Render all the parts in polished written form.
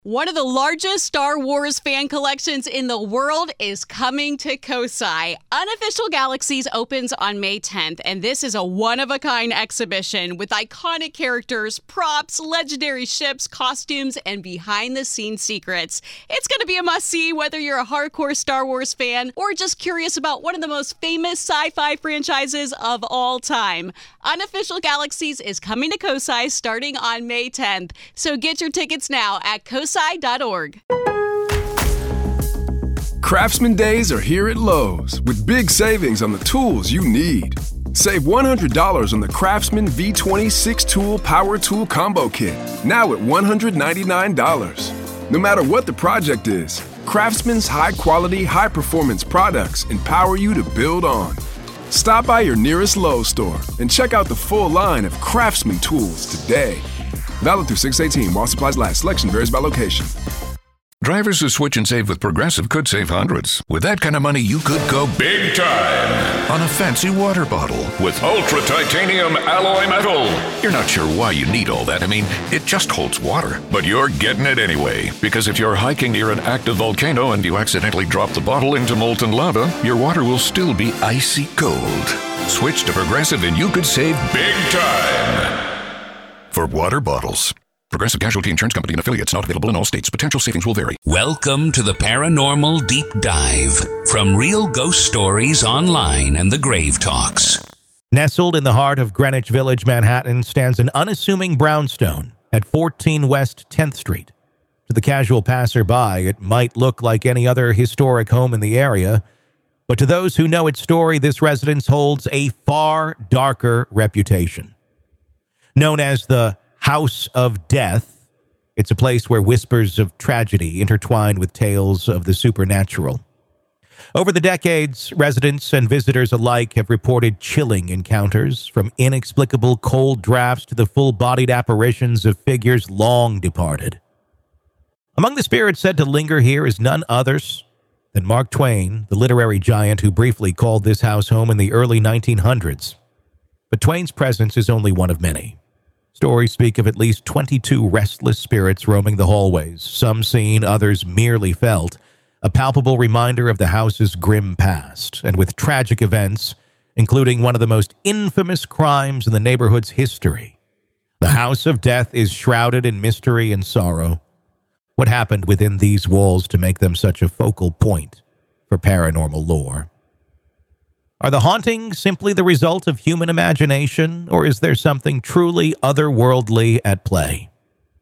One of the largest Star Wars fan collections in the world is coming to Kosai. Unofficial Galaxies opens on May 10th, and this is a one-of-a-kind exhibition with iconic characters, props, legendary ships, costumes, and behind-the-scenes secrets. It's going to be a must-see whether you're a hardcore Star Wars fan or just curious about one of the most famous sci-fi franchises of all time. Unofficial Galaxies is coming to Kosai starting on May 10th, so get your tickets now at kosai.org. Craftsman Days are here at Lowe's with big savings on the tools you need. Save $100 on the Craftsman V20 6-tool power tool combo kit, now at $199. No matter what the project is, Craftsman's high-quality, high-performance products empower you to build on. Stop by your nearest Lowe's store and check out the full line of Craftsman tools today. Valid through 6/18 while supplies last. Selection varies by location. Drivers who switch and save with Progressive could save hundreds. With that kind of money, you could go big time on a fancy water bottle with ultra titanium alloy metal. You're not sure why you need all that. I mean, it just holds water. But you're getting it anyway. Because if you're hiking near an active volcano and you accidentally drop the bottle into molten lava, your water will still be icy cold. Switch to Progressive and you could save big time. For water bottles. Progressive Casualty Insurance Company and affiliates, not available in all states. Potential savings will vary. Welcome to the Paranormal Deep Dive from Real Ghost Stories Online and the Grave Talks. Nestled in the heart of Greenwich Village, Manhattan, stands an unassuming brownstone at 14 West 10th Street. To the casual passerby, it might look like any other historic home in the area, but to those who know its story, this residence holds a far darker reputation. Known as the House of Death, it's a place where whispers of tragedy intertwine with tales of the supernatural. Over the decades, residents and visitors alike have reported chilling encounters, from inexplicable cold drafts to the full-bodied apparitions of figures long departed. Among the spirits said to linger here is none others than Mark Twain, the literary giant who briefly called this house home in the early 1900s. But Twain's presence is only one of many. Stories speak of at least 22 restless spirits roaming the hallways, some seen, others merely felt, a palpable reminder of the house's grim past, and with tragic events, including one of the most infamous crimes in the neighborhood's history. The House of Death is shrouded in mystery and sorrow. What happened within these walls to make them such a focal point for paranormal lore? Are the hauntings simply the result of human imagination, or is there something truly otherworldly at play?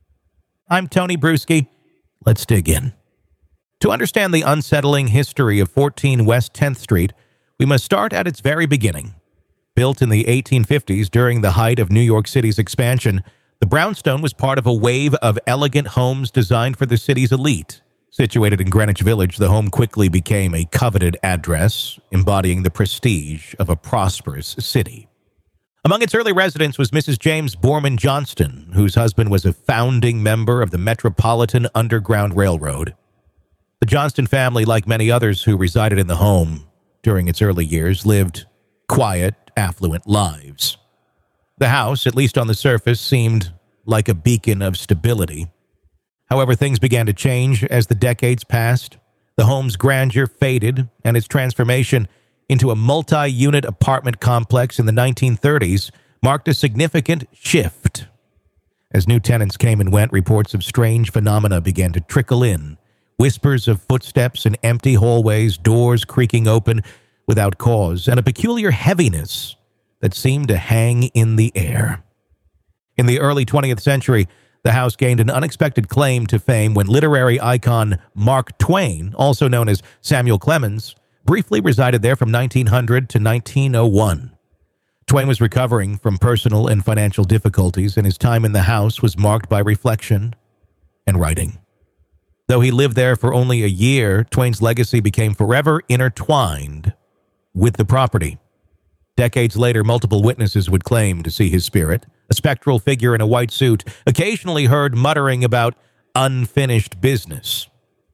I'm Tony Bruschi. Let's dig in. To understand the unsettling history of 14 West 10th Street, we must start at its very beginning. Built in the 1850s during the height of New York City's expansion, the brownstone was part of a wave of elegant homes designed for the city's elite. Situated in Greenwich Village, the home quickly became a coveted address, embodying the prestige of a prosperous city. Among its early residents was Mrs. James Borman Johnston, whose husband was a founding member of the Metropolitan Underground Railroad. The Johnston family, like many others who resided in the home during its early years, lived quiet, affluent lives. The house, at least on the surface, seemed like a beacon of stability. However, things began to change as the decades passed. The home's grandeur faded, and its transformation into a multi-unit apartment complex in the 1930s marked a significant shift. As new tenants came and went, reports of strange phenomena began to trickle in. Whispers of footsteps in empty hallways, doors creaking open without cause, and a peculiar heaviness that seemed to hang in the air. In the early 20th century, the house gained an unexpected claim to fame when literary icon Mark Twain, also known as Samuel Clemens, briefly resided there from 1900 to 1901. Twain was recovering from personal and financial difficulties, and his time in the house was marked by reflection and writing. Though he lived there for only a year, Twain's legacy became forever intertwined with the property. Decades later, multiple witnesses would claim to see his spirit, a spectral figure in a white suit, occasionally heard muttering about unfinished business.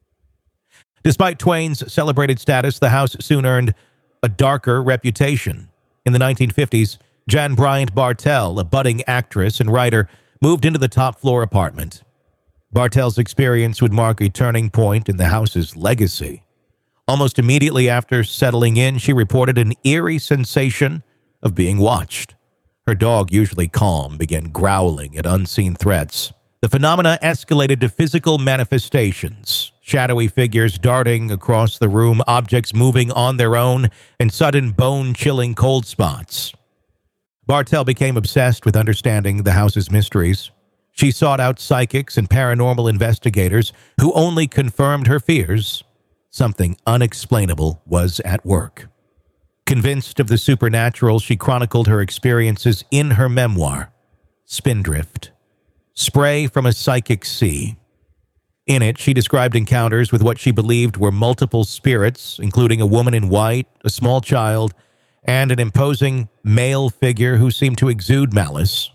Despite Twain's celebrated status, the house soon earned a darker reputation. In the 1950s, Jan Bryant Bartell, a budding actress and writer, moved into the top-floor apartment. Bartel's experience would mark a turning point in the house's legacy. Almost immediately after settling in, she reported an eerie sensation of being watched. Her dog, usually calm, began growling at unseen threats. The phenomena escalated to physical manifestations, shadowy figures darting across the room, objects moving on their own, and sudden bone-chilling cold spots. Bartel became obsessed with understanding the house's mysteries. She sought out psychics and paranormal investigators who only confirmed her fears. Something unexplainable was at work. Convinced of the supernatural, she chronicled her experiences in her memoir, Spindrift, Spray from a Psychic Sea. In it, she described encounters with what she believed were multiple spirits, including a woman in white, a small child, and an imposing male figure who seemed to exude malice.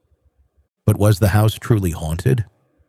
But was the house truly haunted?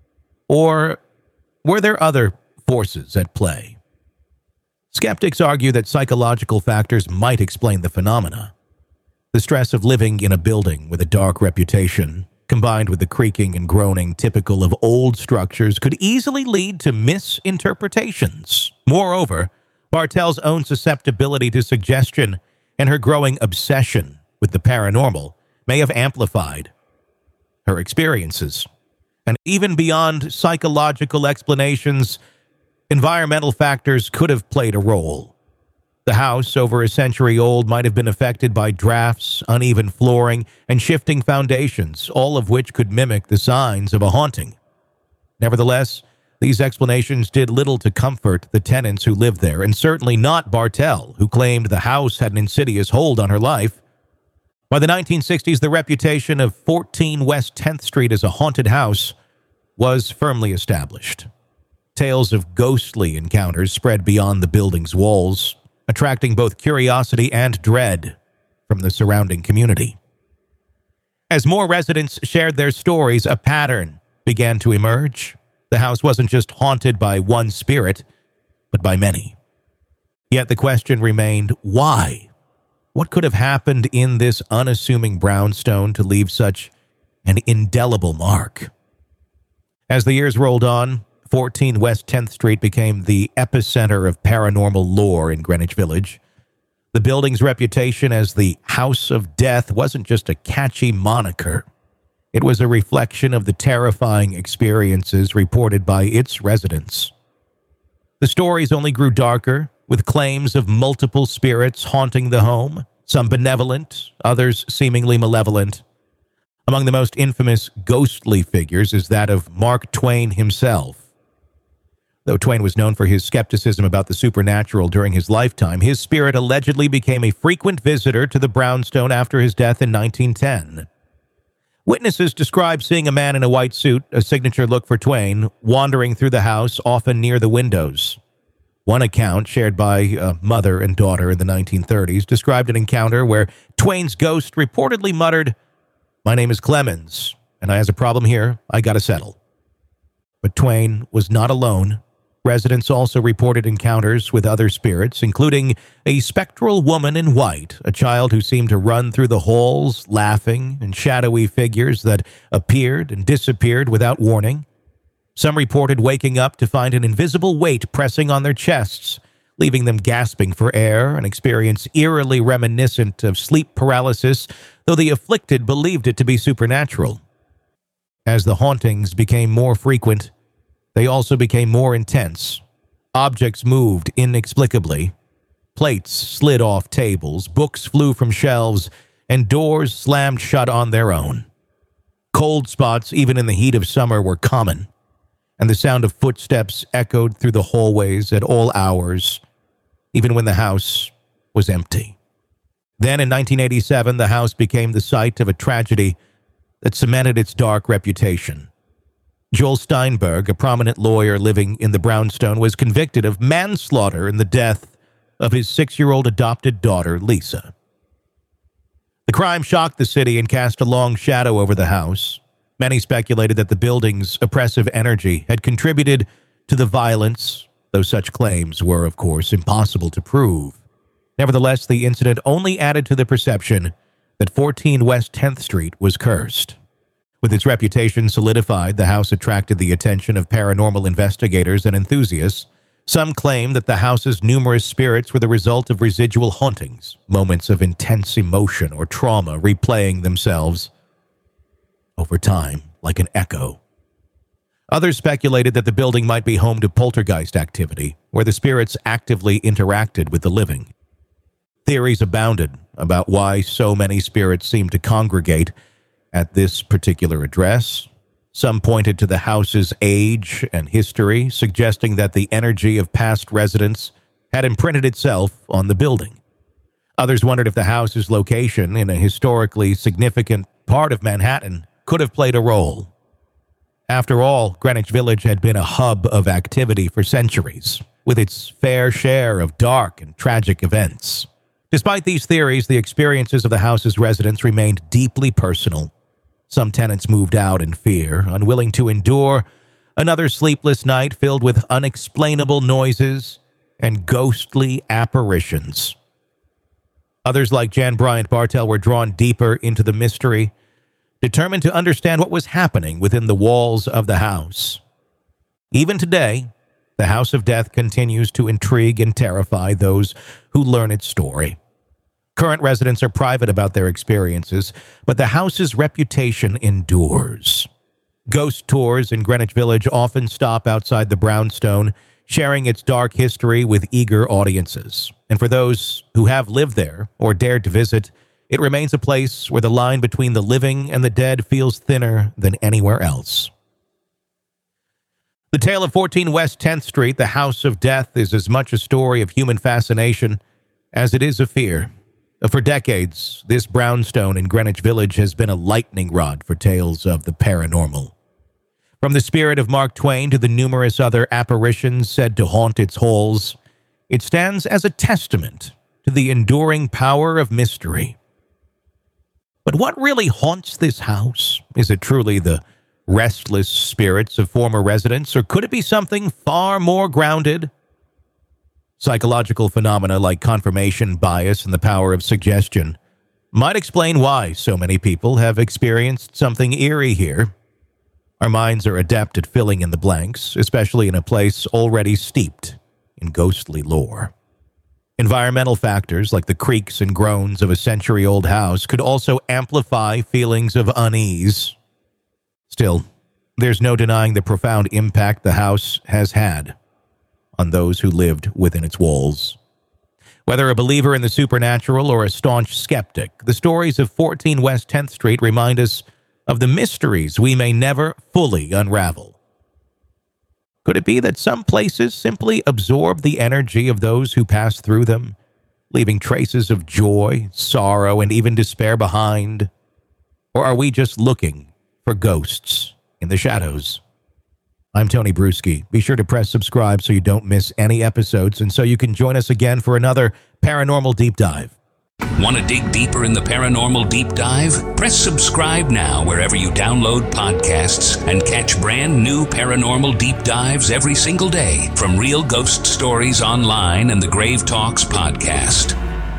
Or were there other forces at play? Skeptics argue that psychological factors might explain the phenomena. The stress of living in a building with a dark reputation, combined with the creaking and groaning typical of old structures, could easily lead to misinterpretations. Moreover, Bartel's own susceptibility to suggestion and her growing obsession with the paranormal may have amplified her experiences. And even beyond psychological explanations, environmental factors could have played a role. The house, over a century old, might have been affected by drafts, uneven flooring, and shifting foundations, all of which could mimic the signs of a haunting. Nevertheless, these explanations did little to comfort the tenants who lived there, and certainly not Bartel, who claimed the house had an insidious hold on her life. By the 1960s, the reputation of 14 West 10th Street as a haunted house was firmly established. Tales of ghostly encounters spread beyond the building's walls, attracting both curiosity and dread from the surrounding community. As more residents shared their stories, a pattern began to emerge. The house wasn't just haunted by one spirit, but by many. Yet the question remained, why? What could have happened in this unassuming brownstone to leave such an indelible mark? As the years rolled on, 14 West 10th Street became the epicenter of paranormal lore in Greenwich Village. The building's reputation as the House of Death wasn't just a catchy moniker. It was a reflection of the terrifying experiences reported by its residents. The stories only grew darker, with claims of multiple spirits haunting the home, some benevolent, others seemingly malevolent. Among the most infamous ghostly figures is that of Mark Twain himself. Though Twain was known for his skepticism about the supernatural during his lifetime, his spirit allegedly became a frequent visitor to the brownstone after his death in 1910. Witnesses describe seeing a man in a white suit, a signature look for Twain, wandering through the house, often near the windows. One account, shared by a mother and daughter in the 1930s, described an encounter where Twain's ghost reportedly muttered, "My name is Clemens, and I has a problem here I gotta settle." But Twain was not alone. Residents also reported encounters with other spirits, including a spectral woman in white, a child who seemed to run through the halls, laughing, and shadowy figures that appeared and disappeared without warning. Some reported waking up to find an invisible weight pressing on their chests, leaving them gasping for air, an experience eerily reminiscent of sleep paralysis, though the afflicted believed it to be supernatural. As the hauntings became more frequent, they also became more intense. Objects moved inexplicably. Plates slid off tables, books flew from shelves, and doors slammed shut on their own. Cold spots, even in the heat of summer, were common, and the sound of footsteps echoed through the hallways at all hours, even when the house was empty. Then, in 1987, the house became the site of a tragedy that cemented its dark reputation. Joel Steinberg, a prominent lawyer living in the brownstone, was convicted of manslaughter in the death of his 6-year-old adopted daughter, Lisa. The crime shocked the city and cast a long shadow over the house. Many speculated that the building's oppressive energy had contributed to the violence, though such claims were, of course, impossible to prove. Nevertheless, the incident only added to the perception that 14 West 10th Street was cursed. With its reputation solidified, the house attracted the attention of paranormal investigators and enthusiasts. Some claim that the house's numerous spirits were the result of residual hauntings, moments of intense emotion or trauma replaying themselves over time like an echo. Others speculated that the building might be home to poltergeist activity, where the spirits actively interacted with the living. Theories abounded about why so many spirits seemed to congregate at this particular address. Some pointed to the house's age and history, suggesting that the energy of past residents had imprinted itself on the building. Others wondered if the house's location in a historically significant part of Manhattan could have played a role. After all, Greenwich Village had been a hub of activity for centuries, with its fair share of dark and tragic events. Despite these theories, the experiences of the house's residents remained deeply personal. Some tenants moved out in fear, unwilling to endure another sleepless night filled with unexplainable noises and ghostly apparitions. Others, like Jan Bryant Bartell, were drawn deeper into the mystery, determined to understand what was happening within the walls of the house. Even today, the House of Death continues to intrigue and terrify those who learn its story. Current residents are private about their experiences, but the house's reputation endures. Ghost tours in Greenwich Village often stop outside the brownstone, sharing its dark history with eager audiences. And for those who have lived there or dared to visit, it remains a place where the line between the living and the dead feels thinner than anywhere else. The tale of 14 West 10th Street, the House of Death, is as much a story of human fascination as it is of fear. For decades, this brownstone in Greenwich Village has been a lightning rod for tales of the paranormal. From the spirit of Mark Twain to the numerous other apparitions said to haunt its halls, it stands as a testament to the enduring power of mystery. But what really haunts this house? Is it truly the restless spirits of former residents, or could it be something far more grounded? Psychological phenomena like confirmation bias and the power of suggestion might explain why so many people have experienced something eerie here. Our minds are adept at filling in the blanks, especially in a place already steeped in ghostly lore. Environmental factors like the creaks and groans of a century-old house could also amplify feelings of unease. Still, there's no denying the profound impact the house has had on those who lived within its walls. Whether a believer in the supernatural or a staunch skeptic, the stories of 14 West 10th Street remind us of the mysteries we may never fully unravel. Could it be that some places simply absorb the energy of those who pass through them, leaving traces of joy, sorrow, and even despair behind? Or are we just looking for ghosts in the shadows? I'm Tony Bruschi. Be sure to press subscribe so you don't miss any episodes and so you can join us again for another Paranormal Deep Dive. Want to dig deeper in the Paranormal Deep Dive? Press subscribe now wherever you download podcasts and catch brand new Paranormal Deep Dives every single day from Real Ghost Stories Online and the Grave Talks podcast.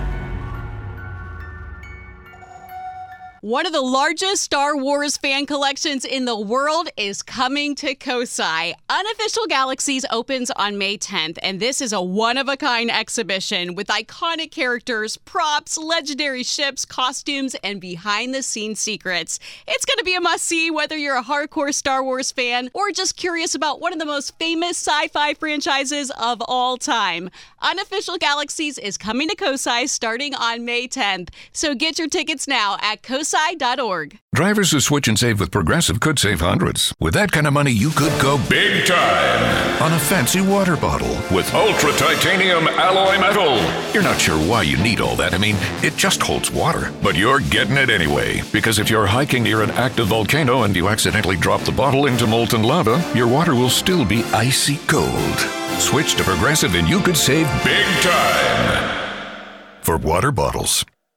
One of the largest Star Wars fan collections in the world is coming to Kosai. Unofficial Galaxies opens on May 10th, and this is a one-of-a-kind exhibition with iconic characters, props, legendary ships, costumes, and behind-the-scenes secrets. It's going to be a must-see whether you're a hardcore Star Wars fan or just curious about one of the most famous sci-fi franchises of all time. Unofficial Galaxies is coming to Kosai starting on May 10th, so get your tickets now at kosai.org. Drivers who switch and save with Progressive could save hundreds. With that kind of money, you could go big time on a fancy water bottle with ultra titanium alloy metal. You're not sure why you need all that. I mean, it just holds water. But you're getting it anyway, because if you're hiking near an active volcano and you accidentally drop the bottle into molten lava, your water will still be icy cold. Switch to Progressive and you could save big time. For water bottles.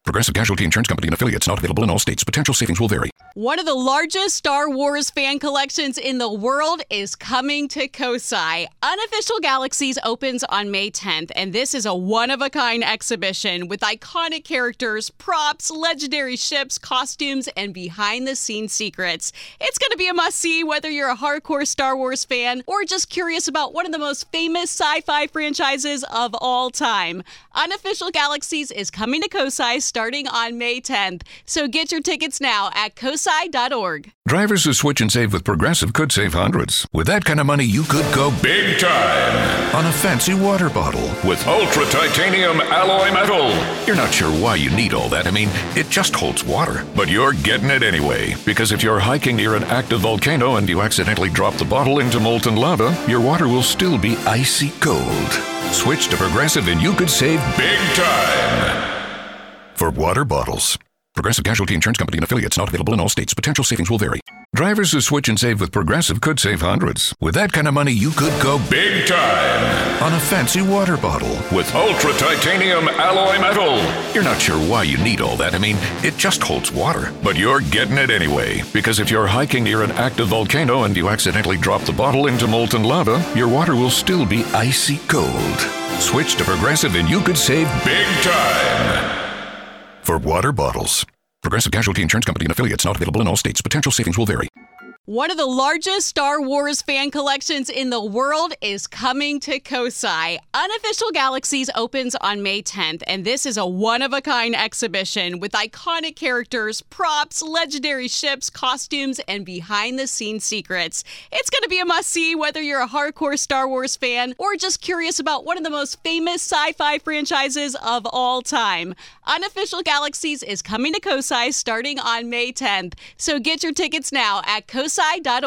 Progressive Casualty Insurance Company and affiliates, not available in all states. Potential savings will vary. One of the largest Star Wars fan collections in the world is coming to Kosai. Unofficial Galaxies opens on May 10th, and this is a one-of-a-kind exhibition with iconic characters, props, legendary ships, costumes, and behind-the-scenes secrets. It's going to be a must-see whether you're a hardcore Star Wars fan or just curious about one of the most famous sci-fi franchises of all time. Unofficial Galaxies is coming to Kosai starting on May 10th, so get your tickets now at kosai.org. Drivers who switch and save with Progressive could save hundreds. With that kind of money, you could go big time on a fancy water bottle with ultra titanium alloy metal. You're not sure why you need all that. I mean, it just holds water. But you're getting it anyway, because if you're hiking near an active volcano and you accidentally drop the bottle into molten lava, your water will still be icy cold. Switch to Progressive and you could save big time. For water bottles. Progressive Casualty Insurance Company and affiliates, not available in all states. Potential savings will vary. Drivers who switch and save with Progressive could save hundreds. With that kind of money, you could go big time on a fancy water bottle with ultra titanium alloy metal. You're not sure why you need all that. I mean, it just holds water. But you're getting it anyway, because if you're hiking near an active volcano and you accidentally drop the bottle into molten lava, your water will still be icy cold. Switch to Progressive and you could save big time. For water bottles. Progressive Casualty Insurance Company and affiliates, not available in all states. Potential savings will vary. One of the largest Star Wars fan collections in the world is coming to Kosai. Unofficial Galaxies opens on May 10th, and this is a one-of-a-kind exhibition with iconic characters, props, legendary ships, costumes, and behind-the-scenes secrets. It's going to be a must-see whether you're a hardcore Star Wars fan or just curious about one of the most famous sci-fi franchises of all time. Unofficial Galaxies is coming to Kosai starting on May 10th, so get your tickets now at kosai.org.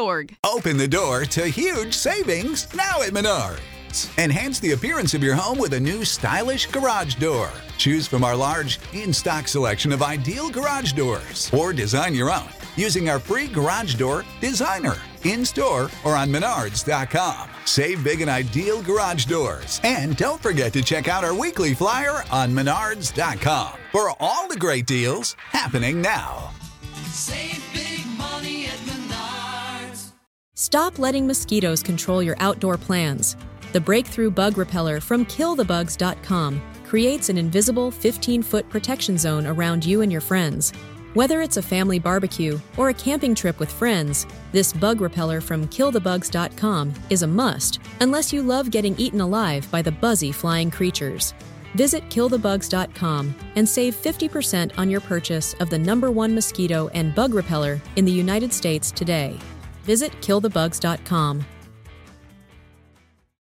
Open the door to huge savings now at Menards. Enhance the appearance of your home with a new stylish garage door. Choose from our large, in-stock selection of ideal garage doors, or design your own using our free Garage Door Designer in-store or on Menards.com. Save big in ideal garage doors. And don't forget to check out our weekly flyer on Menards.com for all the great deals happening now. Save big money at Menards. Stop letting mosquitoes control your outdoor plans. The breakthrough bug repeller from KillTheBugs.com creates an invisible 15-foot protection zone around you and your friends. Whether it's a family barbecue or a camping trip with friends, this bug repeller from KillTheBugs.com is a must, unless you love getting eaten alive by the buzzy flying creatures. Visit KillTheBugs.com and save 50% on your purchase of the #1 mosquito and bug repeller in the United States today. Visit KillTheBugs.com.